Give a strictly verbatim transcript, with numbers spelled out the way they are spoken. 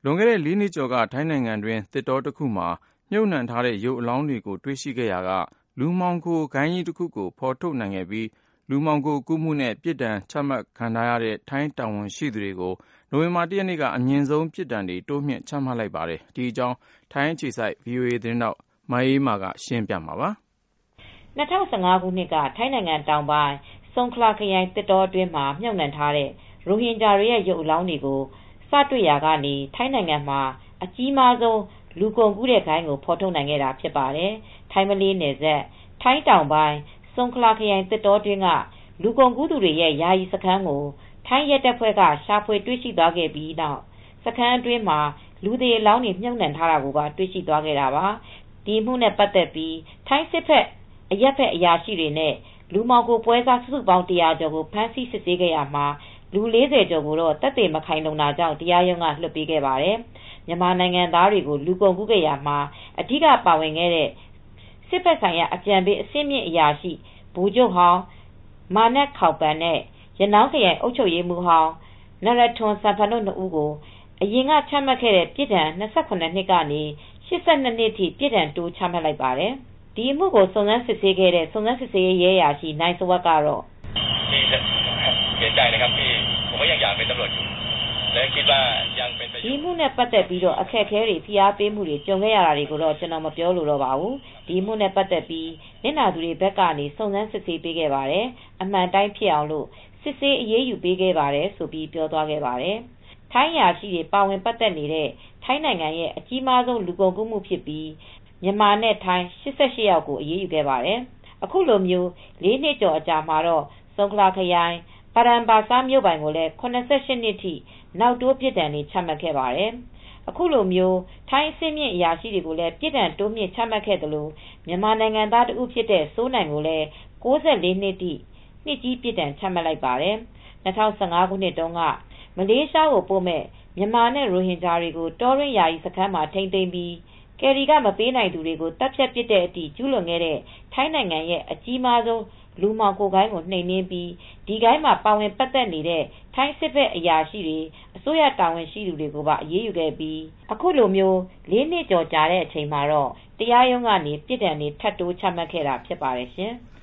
လွန်ခဲ့တဲ့လေးနှစ်ကျော်ကထိုင်းနိုင်ငံတွင်းသစ်တောတစ်ခုမှာမြုပ်နှံထားတဲ့ရုပ်အလောင်းတွေကိုတွေ့ရှိခဲ့ရာကလူမှောင်ခိုဂိုဏ်းကြီးတစ်ခုကိုဖော်ထုတ်နိုင်ခဲ့ပြီးလူမှောင်ခိုကူးမှုနဲ့ပြစ်ဒဏ်ချမှတ်ခံထားရတဲ့ထိုင်းတာဝန်ရှိသူတွေကိုနိုဝင်ဘာလ ၁ ရက်နေ့ကအမြင့်ဆုံးပြစ်ဒဏ်တွေတိုးမြှင့်ချမှတ်လိုက်ပါတယ်။ ဒီအကြောင်းထိုင်းအခြေစိုက် ဗွီအိုအေ သတင်းထောက်မအေးအေးမာကသတင်းပေးပို့ထားပါတယ်။ ၂၀၁၅ ခုနှစ်က ထိုင်းနိုင်ငံတောင်ပိုင်း ဆုန်ခလာခရိုင်သစ်တောအတွင်းမှာမြုပ်နှံထားတဲ့ရိုဟင်ဂျာတွေရဲ့ရုပ်အလောင်းတွေကိုစတွေ့ရာကနေထိုင်းနိုင်ငံမှာအကြီးမားဆုံးလူကုန်ကူးတဲ့ဂိုဏ်းကိုဖော်ထုတ်နိုင်ခဲ့တာဖြစ်ပါတယ်။ ထိုင်းမလေးနယ်စပ် ထိုင်းတောင်ပိုင်း ဆုန်ခလာခရိုင်သစ်တောတွင်းကလူကုန်ကူးသူတွေရဲ့ယာယီစခန်းကိုထိုင်းရဲတပ်ဖွဲ့ကရှာဖွေတွေ့ရှိသွားခဲ့ပြီးနောက်စခန်းအတွင်းမှာလူသေအလောင်းတွေမြုပ်နှံထားတာကိုပါတွေ့ရှိသွားခဲ့တာပါ။ ဒီအမှုနဲ့ပတ်သက်ပြီးထိုင်းစစ်ဘက်အရပ်ဘက်အရာရှိတွေနဲ့လူမှောင်ခိုပွဲစားစုစုပေါင်းတရာကျော်ကိုဖမ်းဆီးစစ်ဆေးခဲ့ရာမှာလူ ၄၀ ကျော်ကိုတော့သက်သေမခိုင်လုံတာကြောင့်တရားရုံးကလွှတ်ပေးခဲ့ပါတယ်။ မြန်မာနိုင်ငံသားတွေကိုလူကုန်ကူးခဲ့ရာမှာအဓိကပါဝင်ခဲ့တဲ့စစ်ဘက်ဆိုင်ရာအကြံပေးအဆင့်မြင့်အရာရှိ ဗိုလ်ချုပ်ဟောင်း မာနက်ခေါင်ပန်နဲ့ ရနောင်းခရိုင်အုပ်ချုပ်ရေးမှူးဟောင်း နရထွန်း စမ်ဖန်တို့နှစ်ဦးကိုအရင်ကချမှတ်ခဲ့တဲ့ပြစ်ဒဏ် ၂၇ နှစ်ကနေ ၈၂ နှစ်ထိပြစ်ဒဏ်တိုးချမှတ်လိုက်ပါတယ်။ ဒီအမှုကိုစုံစမ်းစစ်ဆေးခဲ့တဲ့စုံစမ်းစစ်ဆေးရေးရဲအရာရှိနိုင်စဝပ်ကတော့ဒီအမှုနဲ့ပတ်သက်ပြီးအခက်အခဲတွေဖိအားပေးမူတွေကြုံခဲ့ရတာတွေကိုတော့ကျနော်မပြောလိုတော့ပါဘူးဒီအမှုနဲ့ပတ်သက်ပြီးနစ်နာသူတွေဘက်ကနေစုံစမ်းစစ်ဆေးပေးခဲ့ပါတယ်အမှန်အတိုင်းဖြစ်အောင်လို့စစ်ဆေးအရေးယူပေးခဲ့ပါတယ်ဆိုပြီးပြောသွားခဲ့ပါတယ်ထိုင်းအရာရှိတွေပါဝင်ပတ်သက်နေတဲ့ထိုင်းနိုင်ငံရဲ့အကြီးမားဆုံးလူကုန်ကူးမှုဖြစ်ပြီးမြန်မာနဲ့ထိုင်း ၈၈ ယောက်ကိုအရေးယူခဲ့ပါတယ်အခုလိုမျိုးလေးနှစ်ကျော်အကြာမှာတော့ဆုန်ခလာခရိုင် ပါရမ်ဘာဆားမြို့ပိုင်ကိုလည်း ၇၈ နှစ်ထိနောက်တိုးပြစ်ဒဏ်တွေချမှတ်ခဲ့ပါတယ်အခုလိုထိုင်းအဆင့်မြင့်အရာရှိတွေကိုလည်းပြစ်ဒဏ်တိုးမြှင့်ချမှတ်ခဲ့သလိုမြန်မာနိုင်ငံသားတဦးဖြစ်တဲ့စိုးနိုင်ကိုလည်း ၉၄ နှစ်ထိနှစ်ကြီးပြစ်ဒဏ်ချမှတ်လိုက်ပါတယ်၂၀၁၅ ခုနှစ်တုန်းကမလေးရှားကိုပို့မယ့်မြန်မာနဲ့ရိုဟင်ဂျာတွေကိုတောတွင်းယာယီစခန်းမှာထိန်းသိမ်းပြီးကယ်ရီခမပေးနိုင်သူတွေကိုသတ်ဖြတ်ပစ်တဲ့အထိကျူးလွန်ခဲ့တဲ့ထိုင်းနိုင်ငံရဲ့အကြီးမားဆုံးလူမှောင်ခိုဂိုဏ်းကိုနှိမ်နင်းပြီးဒီဂိုဏ်းမှာပါဝင်ပတ်သက်နေတဲ့ထိုင်းစစ်ဘက်အရာရှိတွေအစိုးရတာဝန်ရှိသူတွေကိုပါအရေးယူခဲ့ပြီးအခုလိုလေးနှစ်ကျော်ကြာတဲ့အချိန်မှာတော့တရားရုံးကနေပြစ်ဒဏ်တွေထပ်တိုးချမှတ်ခဲ့တာဖြစ်ပါတယ်ရှင်။